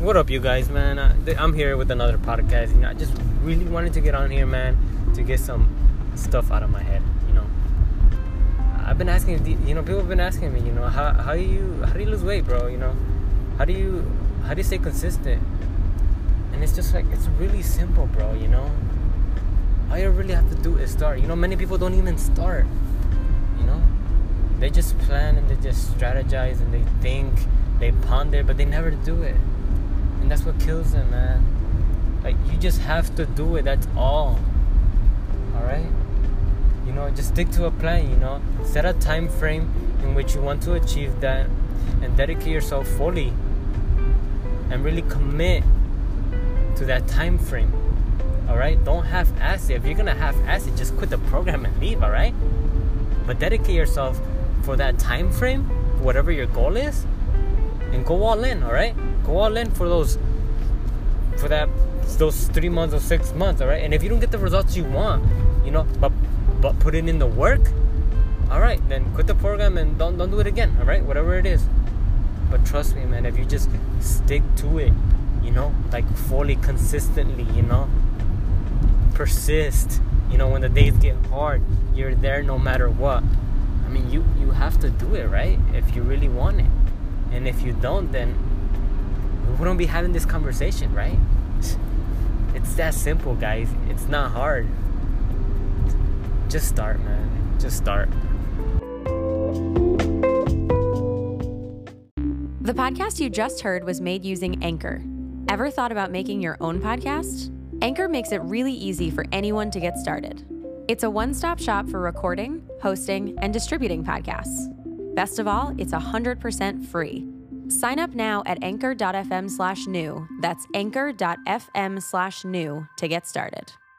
What up, you guys, man? I'm here with another podcast. I just really wanted to get on here, man, to get some stuff out of my head. I've been asking, people have been asking me, how do you lose weight, bro? How do you stay consistent? And it's just like, it's really simple, bro. All you really have to do is start. Many people don't even start. They just plan and they just strategize and they think, they ponder, but they never do it. And that's what kills them, man. Like, you just have to do it. That's all. Alright? Just stick to a plan, Set a time frame in which you want to achieve that and dedicate yourself fully. And really commit to that time frame. Alright? Don't half-ass it. If you're gonna half-ass it, just quit the program and leave, alright? But dedicate yourself for that time frame, whatever your goal is, and go all in, alright? Go all in for those 3 months or 6 months, alright? And if you don't get the results you want, but put it in the work, alright, then quit the program and don't do it again, alright? Whatever it is. But trust me, man, if you just stick to it, like fully, consistently, persist, when the days get hard, you're there no matter what. I mean, you have to do it, right? If you really want it. And if you don't, then we wouldn't be having this conversation, right? It's that simple, guys. It's not hard. Just start, man. Just start. The podcast you just heard was made using Anchor. Ever thought about making your own podcast? Anchor makes it really easy for anyone to get started. It's a one-stop shop for recording, hosting, and distributing podcasts. Best of all, it's 100% free. Sign up now at anchor.fm/new. That's anchor.fm/new to get started.